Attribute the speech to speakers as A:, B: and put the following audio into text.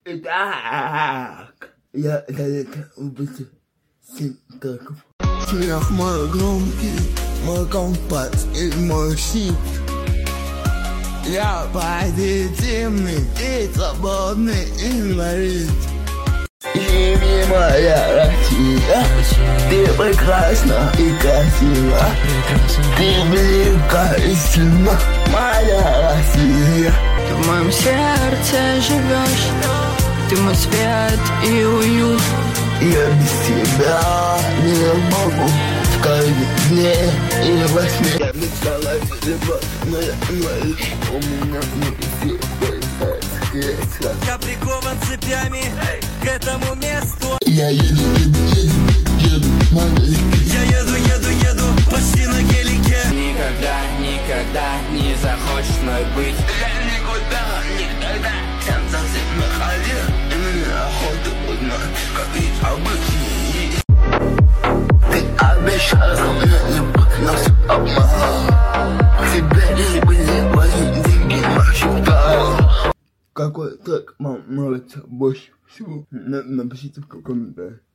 A: Итак, я далеко убытый 7 треков. Смех мой громкий, мой компас и мой щит. Я позитивный и свободный инвалид. Живи, моя Россия, ты прекрасна и красива, ты велика и сильна, моя Россия.
B: Ты в моем сердце живешь, ты мой свет и уют.
A: Я без тебя не могу в каждом дне и во сне. Я мечтала любовь, но я инвалид, у меня внутри появляется кресло.
C: Я прикован цепями к этому месту.
A: Я еду, маленький.
C: Я еду, почти на гелике.
D: Никогда не захочешь мной быть.
A: Я никогда сам совсем не ходил. И мне охота узнать, как ведь обычный. Ты обещала мне любовь, но все обманул. К тебе были возьми деньги, насчитал. Какой трек вам нравится больше всего? Напишите в комментариях.